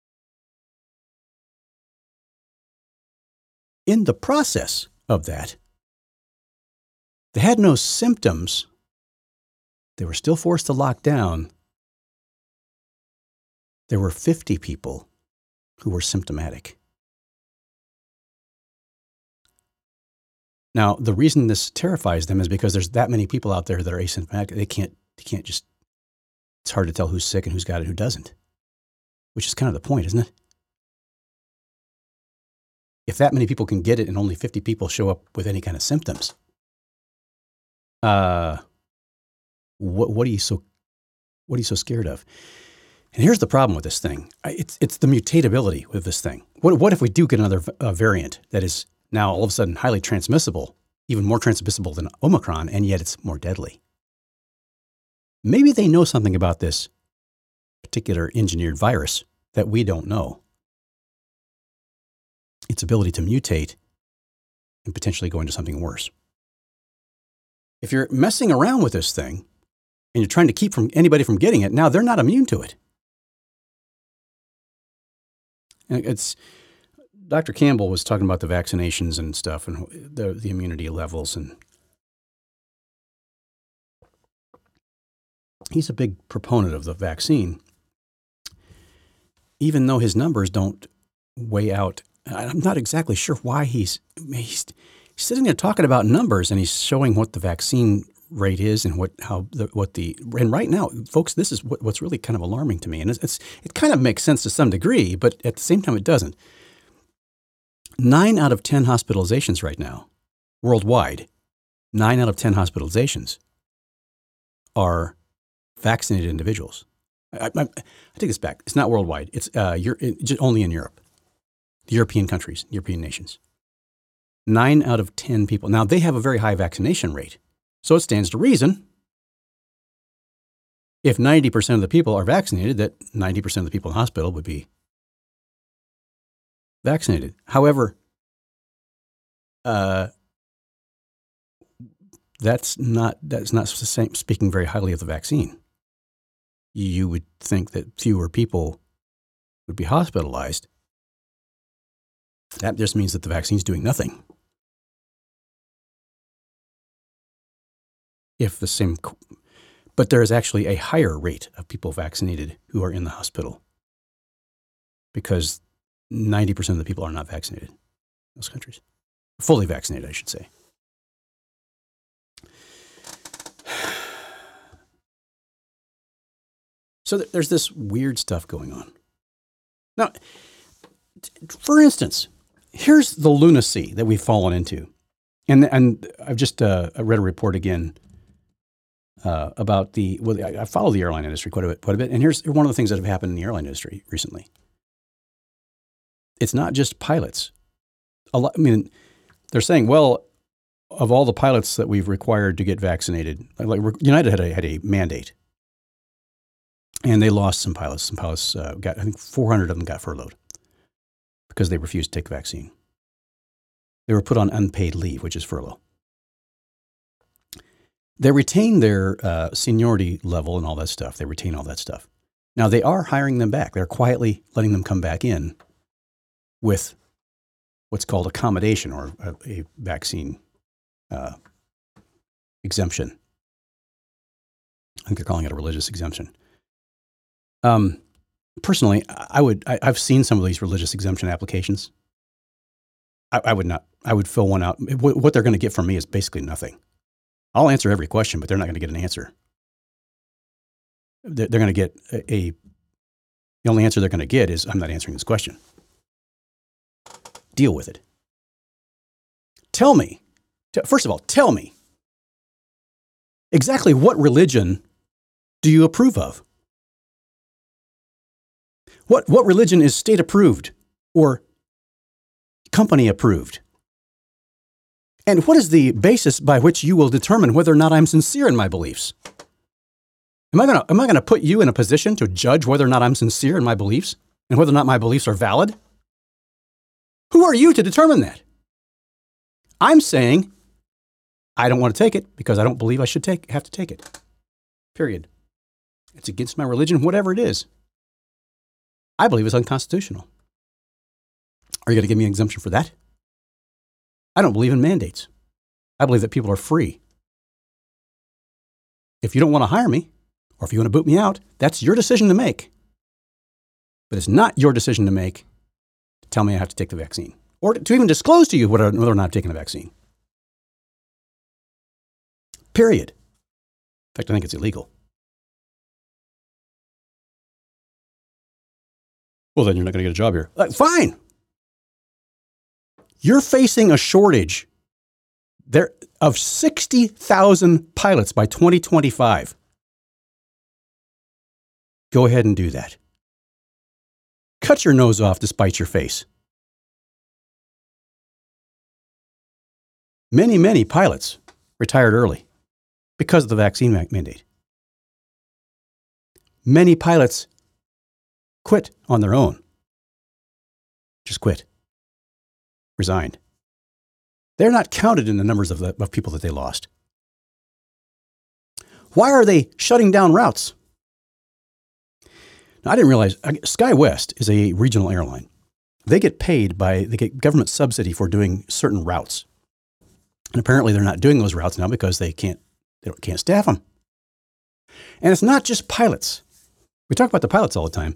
In the process of that, they had no symptoms. They were still forced to lock down. There were fifty people who were symptomatic. Now, the reason this terrifies them is because there's that many people out there that are asymptomatic. They can't, they can't just, it's hard to tell who's sick and who's got it and who doesn't, which is kind of the point, isn't it? If that many people can get it and only fifty people show up with any kind of symptoms, uh, what, what are you so, what are you so scared of? And here's the problem with this thing. It's, it's the mutatability with this thing. What, what if we do get another uh, variant that is now all of a sudden highly transmissible, even more transmissible than Omicron, and yet it's more deadly? Maybe they know something about this particular engineered virus that we don't know. Its ability to mutate and potentially go into something worse. If you're messing around with this thing and you're trying to keep from anybody from getting it, now they're not immune to it. And it's Doctor Campbell was talking about the vaccinations and stuff and the, the immunity levels, and he's a big proponent of the vaccine, even though his numbers don't weigh out. I'm not exactly sure why he's, he's sitting there talking about numbers and he's showing what the vaccine rate is and what how the, what the and right now, folks, this is what, what's really kind of alarming to me, and it's, it's it kind of makes sense to some degree, but at the same time, it doesn't. Nine out of ten hospitalizations right now, worldwide, nine out of ten hospitalizations are vaccinated individuals. I, I, I take this back. It's not worldwide. It's uh, Euro, it, only in Europe, the European countries, European nations. Nine out of ten people. Now, they have a very high vaccination rate. So it stands to reason, if ninety percent of the people are vaccinated, that ninety percent of the people in the hospital would be vaccinated. However, uh, that's not that's not speaking very highly of the vaccine. You would think that fewer people would be hospitalized. That just means that the vaccine's doing nothing. If the same, but there is actually a higher rate of people vaccinated who are in the hospital because ninety percent of the people are not vaccinated in those countries. Fully vaccinated, I should say. So there's this weird stuff going on. Now, for instance, here's the lunacy that we've fallen into. And, and I've just uh, read a report again Uh, about the, well, I, I follow the airline industry quite a bit, quite a bit. And here's one of the things that have happened in the airline industry recently. It's not just pilots. A lot, I mean, they're saying, well, of all the pilots that we've required to get vaccinated, like United had a, had a mandate, and they lost some pilots. Some pilots uh, got, I think four hundred of them got furloughed because they refused to take the vaccine. They were put on unpaid leave, which is furlough. They retain their uh, seniority level and all that stuff. They retain all that stuff. Now, they are hiring them back. They're quietly letting them come back in with what's called accommodation or a, a vaccine uh, exemption. I think they're calling it a religious exemption. Um, personally, I would, I, I've seen some of these religious exemption applications. I, I would not, I would fill one out. What, what they're going to get from me is basically nothing. I'll answer every question, but they're not going to get an answer. They're, they're going to get a, a, the only answer they're going to get is, I'm not answering this question. Deal with it. Tell me, t- first of all, tell me exactly what religion do you approve of? What, what religion is state approved or company approved? And what is the basis by which you will determine whether or not I'm sincere in my beliefs? Am I gonna, am I gonna put you in a position to judge whether or not I'm sincere in my beliefs and whether or not my beliefs are valid? Who are you to determine that? I'm saying I don't want to take it because I don't believe I should take, have to take it. Period. It's against my religion, whatever it is. I believe it's unconstitutional. Are you going to give me an exemption for that? I don't believe in mandates. I believe that people are free. If you don't want to hire me, or if you want to boot me out, that's your decision to make. But it's not your decision to make to tell me I have to take the vaccine, or to even disclose to you whether or not I'm taking the vaccine. Period. In fact, I think it's illegal. Well, then you're not going to get a job here. Like, fine. You're facing a shortage there of sixty thousand pilots by twenty twenty-five. Go ahead and do that. Cut your nose off to spite your face. Many, many pilots retired early because of the vaccine mandate. Many pilots quit on their own. Just quit. Resigned. They're not counted in the numbers of, the, of people that they lost. Why are they shutting down routes? Now, I didn't realize SkyWest is a regional airline. They get paid by, they get government subsidy for doing certain routes. And apparently they're not doing those routes now because they can't, they don't, can't staff them. And it's not just pilots. We talk about the pilots all the time.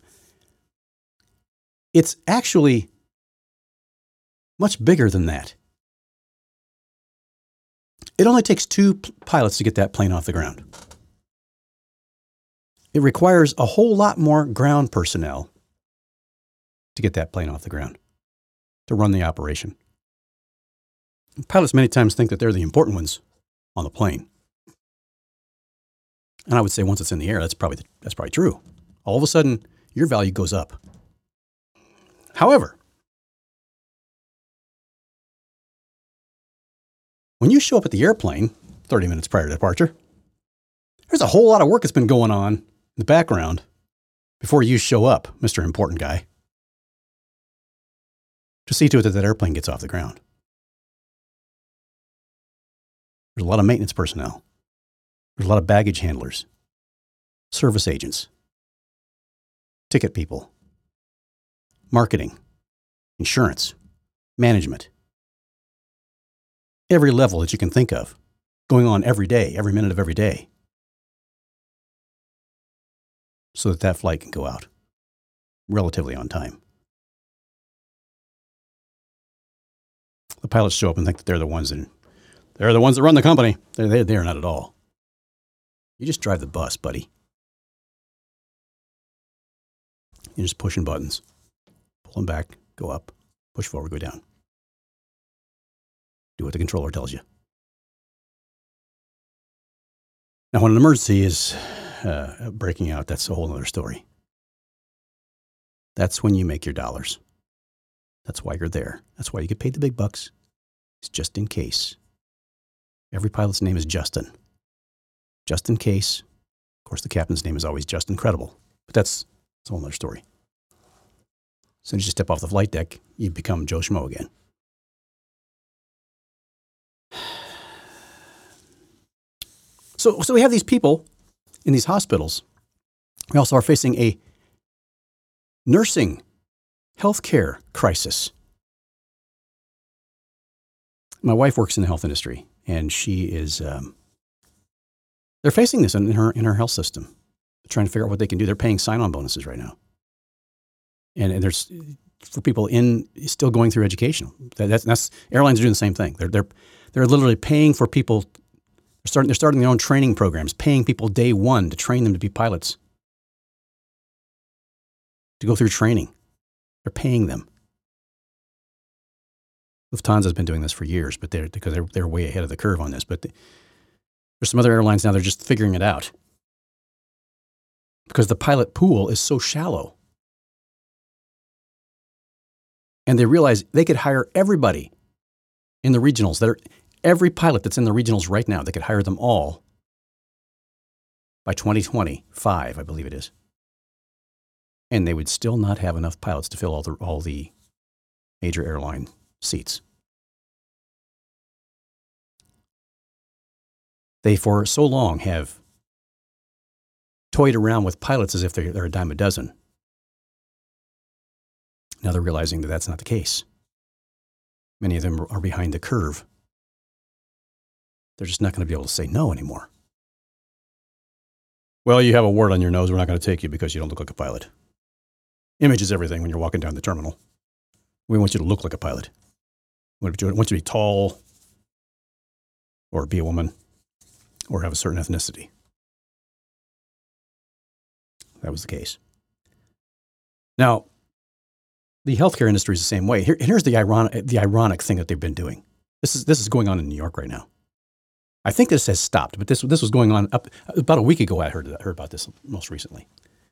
It's actually much bigger than that. It only takes two p- pilots to get that plane off the ground. It requires a whole lot more ground personnel to get that plane off the ground, to run the operation. Pilots many times think that they're the important ones on the plane. And I would say once it's in the air, that's probably, the, that's probably true. All of a sudden, your value goes up. However, when you show up at the airplane thirty minutes prior to departure, there's a whole lot of work that's been going on in the background before you show up, Mister Important Guy, to see to it that that airplane gets off the ground. There's a lot of maintenance personnel. There's a lot of baggage handlers, service agents, ticket people, marketing, insurance, management. Every level that you can think of going on every day, every minute of every day, so that that flight can go out relatively on time. The pilots show up and think that they're the ones that they're the ones that run the company. They're, they're, they're not at all. You just drive the bus, buddy. You're just pushing buttons. Pull them back, go up, push forward, go down. Do what the controller tells you. Now, when an emergency is uh, breaking out, that's a whole other story. That's when you make your dollars. That's why you're there. That's why you get paid the big bucks. It's just in case. Every pilot's name is Justin. Just in case. Of course, the captain's name is always Just Incredible. But that's, that's a whole other story. As soon as you step off the flight deck, you become Joe Schmo again. So, so we have these people in these hospitals. We also are facing a nursing healthcare crisis. My wife works in the health industry, and she is, um, they're facing this in her, in her health system. They're trying to figure out what they can do. They're paying sign-on bonuses right now. And, and there's, for people in, still going through education. That, that's, that's, airlines are doing the same thing. They're, they're, they're literally paying for people, they're starting, they're starting their own training programs, paying people day one to train them to be pilots, to go through training. They're paying them. Lufthansa has been doing this for years, but they're because they're they're way ahead of the curve on this. But the, there's some other airlines now, they're just figuring it out because the pilot pool is so shallow. And they realize they could hire everybody in the regionals. That are, every pilot that's in the regionals right now, they could hire them all by twenty twenty-five, I believe it is. And they would still not have enough pilots to fill all the all the major airline seats. They for so long have toyed around with pilots as if they're, they're a dime a dozen. Now they're realizing that that's not the case. Many of them are behind the curve. They're just not going to be able to say no anymore. Well, you have a wart on your nose. We're not going to take you because you don't look like a pilot. Image is everything when you're walking down the terminal. We want you to look like a pilot. We want you to be tall, or be a woman, or have a certain ethnicity. That was the case. Now, the healthcare industry is the same way. Here, here's the ironic, the ironic thing that they've been doing. This is this is going on in New York right now. I think this has stopped, but this this was going on up about a week ago. I heard heard about this most recently.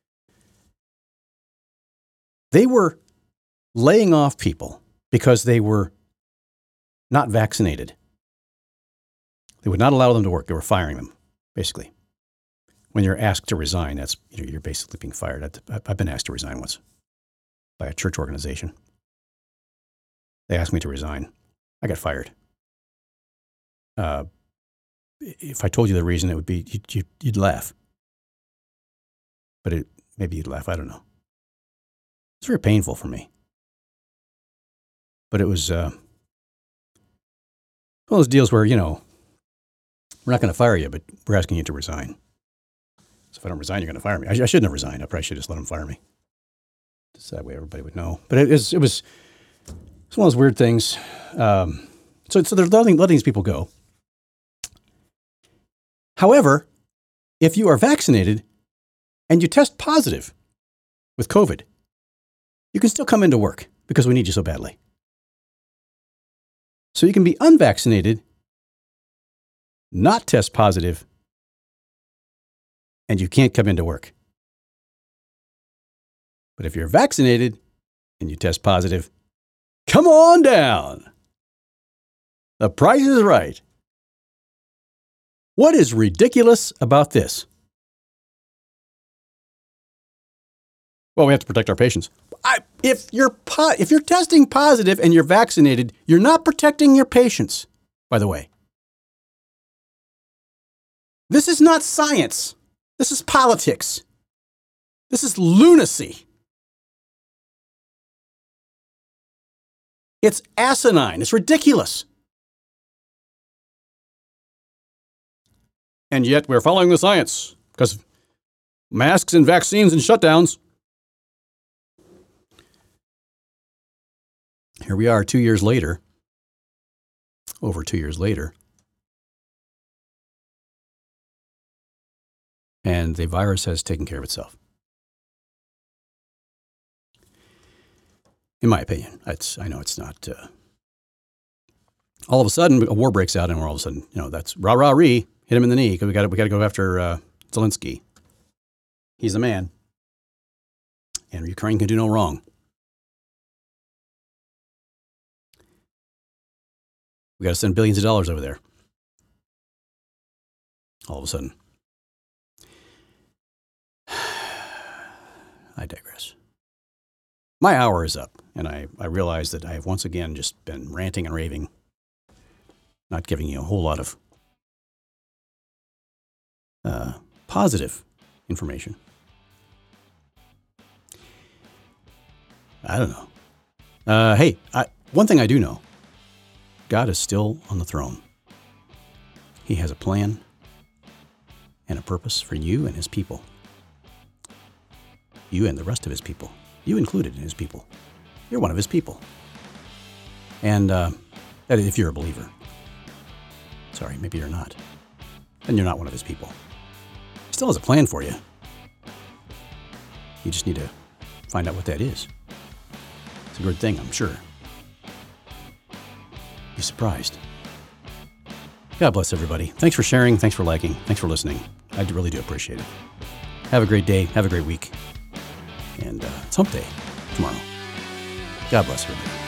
They were laying off people because they were not vaccinated. They would not allow them to work. They were firing them, basically. When you're asked to resign, that's you know, you're basically being fired. I've been asked to resign once by a church organization. They asked me to resign. I got fired. Uh, if I told you the reason, it would be you'd, you'd, you'd laugh. But it, maybe you'd laugh. I don't know. It's very painful for me. But it was uh, one of those deals where, you know, we're not going to fire you, but we're asking you to resign. So if I don't resign, you're going to fire me. I, I shouldn't have resigned. I probably should just let them fire me. Just that way everybody would know. But it, was, it was it's one of those weird things. Um, so, so they're letting, letting these people go. However, if you are vaccinated and you test positive with COVID, you can still come into work because we need you so badly. So you can be unvaccinated, not test positive, and you can't come into work. But if you're vaccinated and you test positive, come on down. The price is right. What is ridiculous about this? Well, we have to protect our patients. I, if you're po- if you're testing positive and you're vaccinated, you're not protecting your patients, by the way. This is not science. This is politics. This is lunacy. It's asinine. It's ridiculous. And yet we're following the science because masks and vaccines and shutdowns. Here we are two years later, over two years later, and the virus has taken care of itself. In my opinion, it's, I know it's not. Uh, all of a sudden, a war breaks out, and we're all of a sudden, you know, that's rah rah ree, hit him in the knee because we got we got to go after uh, Zelensky. He's the man, and Ukraine can do no wrong. We got to send billions of dollars over there. All of a sudden. I digress. My hour is up, and I, I realize that I have once again just been ranting and raving, not giving you a whole lot of uh, positive information. I don't know. Uh, hey, I, one thing I do know, God is still on the throne. He has a plan and a purpose for you and his people. You and the rest of his people. You included in his people. You're one of his people. And uh, that is if you're a believer. Sorry, maybe you're not. Then you're not one of his people. He still has a plan for you. You just need to find out what that is. It's a good thing, I'm sure. Be surprised. God bless everybody. Thanks for sharing. Thanks for liking. Thanks for listening. I really do appreciate it. Have a great day. Have a great week. And uh, it's hump day tomorrow. God bless everybody.